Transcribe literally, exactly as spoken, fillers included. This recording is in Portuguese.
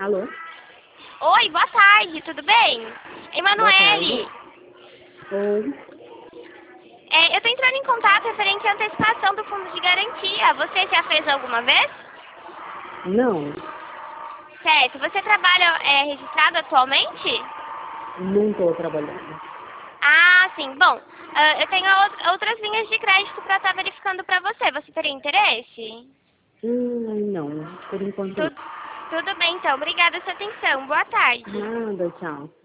Alô? Oi, boa tarde, tudo bem? Boa Emanuele, tarde. Oi. é, eu estou entrando em contato referente à antecipação do fundo de garantia. Você já fez alguma vez? Não, Certo. Você trabalha é, registrado atualmente? não estou trabalhando. Ah, sim. Bom, ah, eu tenho out- outras linhas de crédito para estar verificando para você. Você teria interesse? Hum, não, por enquanto não. Tu- tudo bem, então. Obrigada pela sua atenção. Boa tarde. Nada, tchau.